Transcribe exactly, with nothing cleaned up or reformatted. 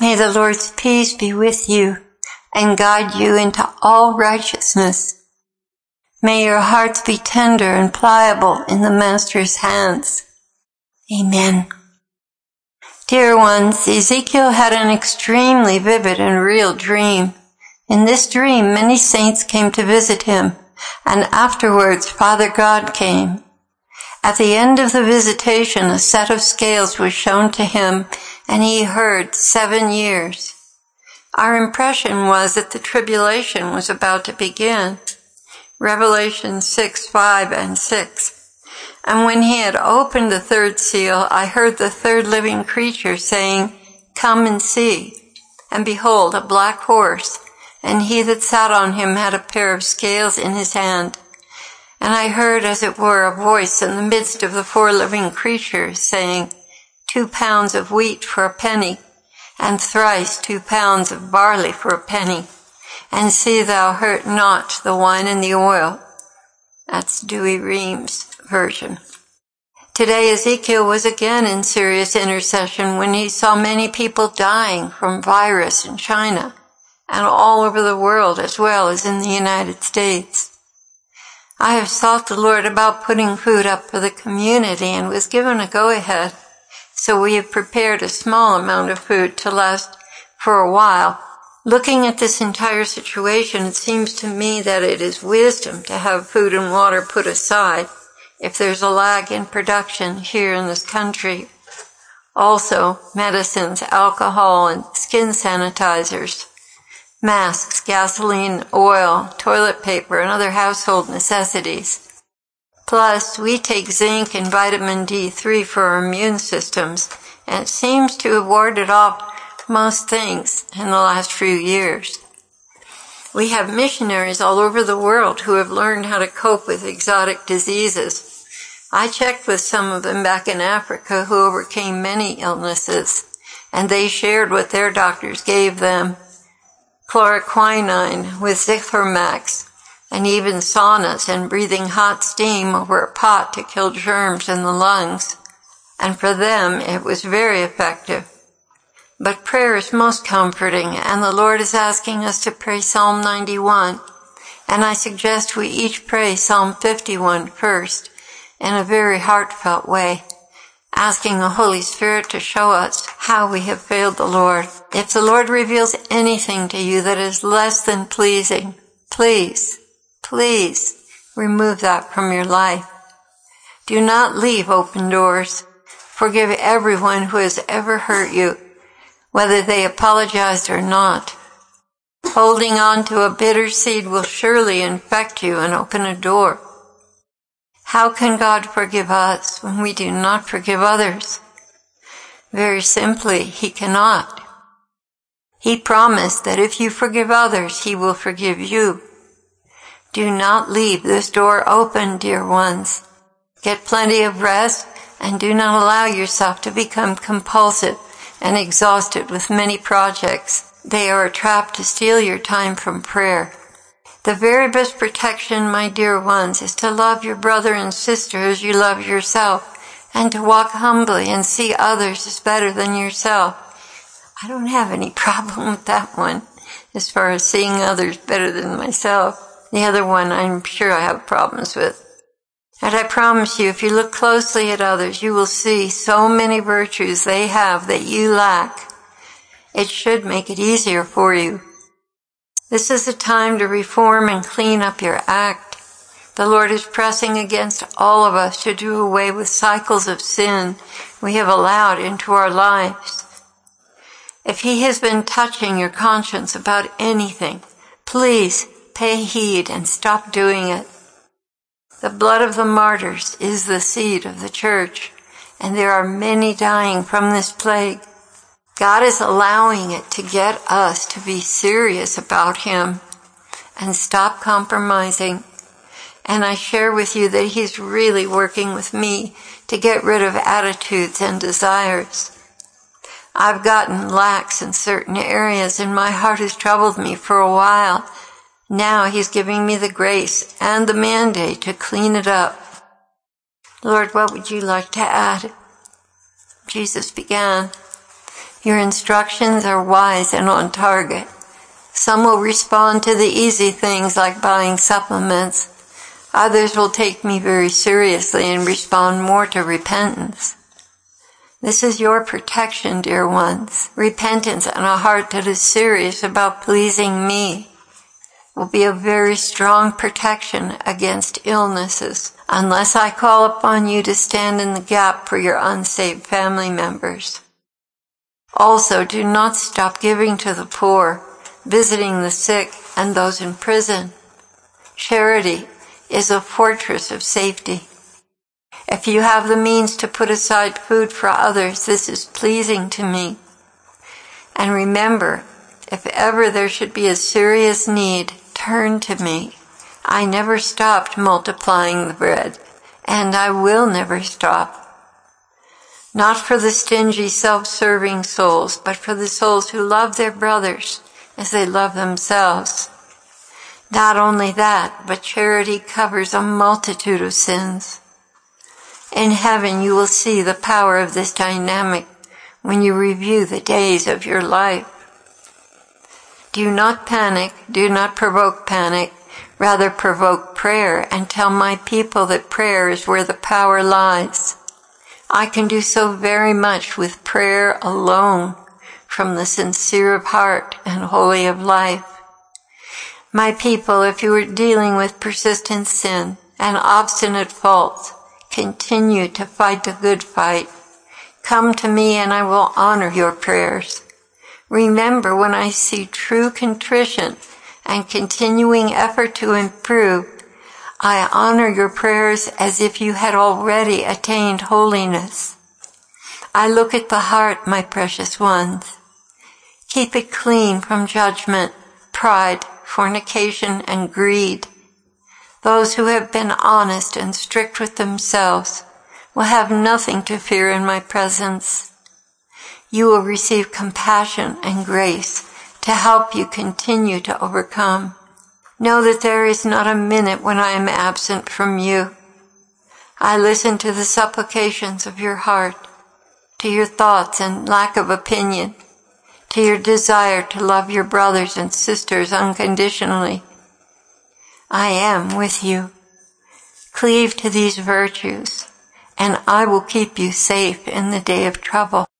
May the Lord's peace be with you and guide you into all righteousness. May your hearts be tender and pliable in the Master's hands. Amen. Dear ones, Ezekiel had an extremely vivid and real dream. In this dream, many saints came to visit him, and afterwards Father God came. At the end of the visitation, a set of scales was shown to him, and he heard seven years. Our impression was that the tribulation was about to begin. Revelation six, five, and six. And when he had opened the third seal, I heard the third living creature saying, "Come and see." And behold, a black horse, and he that sat on him had a pair of scales in his hand. And I heard, as it were, a voice in the midst of the four living creatures saying, "Two pounds of wheat for a penny, and thrice two pounds of barley for a penny. And see thou hurt not the wine and the oil." That's Dewey Ream's version. Today Ezekiel was again in serious intercession when he saw many people dying from virus in China and all over the world as well as in the United States. I have sought the Lord about putting food up for the community and was given a go-ahead, so we have prepared a small amount of food to last for a while. Looking at this entire situation, it seems to me that it is wisdom to have food and water put aside if there's a lag in production here in this country. Also, medicines, alcohol, and skin sanitizers, masks, gasoline, oil, toilet paper, and other household necessities. Plus, we take zinc and vitamin D three for our immune systems, and it seems to have warded off most things in the last few years. We have missionaries all over the world who have learned how to cope with exotic diseases. I checked with some of them back in Africa who overcame many illnesses, and they shared what their doctors gave them. Chloroquine with Zithromax, and even saunas and breathing hot steam over a pot to kill germs in the lungs. And for them, it was very effective. But prayer is most comforting, and the Lord is asking us to pray Psalm ninety-one. And I suggest we each pray Psalm fifty-one first, in a very heartfelt way, asking the Holy Spirit to show us how we have failed the Lord. If the Lord reveals anything to you that is less than pleasing, please, please remove that from your life. Do not leave open doors. Forgive everyone who has ever hurt you, whether they apologized or not. Holding on to a bitter seed will surely infect you and open a door. How can God forgive us when we do not forgive others? Very simply, He cannot. He promised that if you forgive others, He will forgive you. Do not leave this door open, dear ones. Get plenty of rest and do not allow yourself to become compulsive and exhausted with many projects. They are a trap to steal your time from prayer. The very best protection, my dear ones, is to love your brother and sister as you love yourself, and to walk humbly and see others as better than yourself. I don't have any problem with that one, as far as seeing others better than myself. The other one I'm sure I have problems with. And I promise you, if you look closely at others, you will see so many virtues they have that you lack. It should make it easier for you. This is a time to reform and clean up your act. The Lord is pressing against all of us to do away with cycles of sin we have allowed into our lives. If He has been touching your conscience about anything, please pay heed and stop doing it. The blood of the martyrs is the seed of the church, and there are many dying from this plague. God is allowing it to get us to be serious about Him and stop compromising. And I share with you that He's really working with me to get rid of attitudes and desires. I've gotten lax in certain areas, and my heart has troubled me for a while. Now He's giving me the grace and the mandate to clean it up. Lord, what would you like to add? Jesus began, Your instructions are wise and on target. Some will respond to the easy things like buying supplements. Others will take me very seriously and respond more to repentance. This is your protection, dear ones. Repentance and a heart that is serious about pleasing me will be a very strong protection against illnesses, unless I call upon you to stand in the gap for your unsaved family members. Also, do not stop giving to the poor, visiting the sick and those in prison. Charity is a fortress of safety. If you have the means to put aside food for others, this is pleasing to me. And remember, if ever there should be a serious need, turn to me. I never stopped multiplying the bread, and I will never stop. Not for the stingy, self-serving souls, but for the souls who love their brothers as they love themselves. Not only that, but charity covers a multitude of sins. In heaven, you will see the power of this dynamic when you review the days of your life. Do not panic, do not provoke panic, rather provoke prayer and tell my people that prayer is where the power lies. I can do so very much with prayer alone, from the sincere of heart and holy of life. My people, if you are dealing with persistent sin and obstinate faults, continue to fight the good fight. Come to me and I will honor your prayers. Remember, when I see true contrition and continuing effort to improve, I honor your prayers as if you had already attained holiness. I look at the heart, my precious ones. Keep it clean from judgment, pride, fornication, and greed. Those who have been honest and strict with themselves will have nothing to fear in my presence. You will receive compassion and grace to help you continue to overcome. Know that there is not a minute when I am absent from you. I listen to the supplications of your heart, to your thoughts and lack of opinion, to your desire to love your brothers and sisters unconditionally. I am with you. Cleave to these virtues, and I will keep you safe in the day of trouble.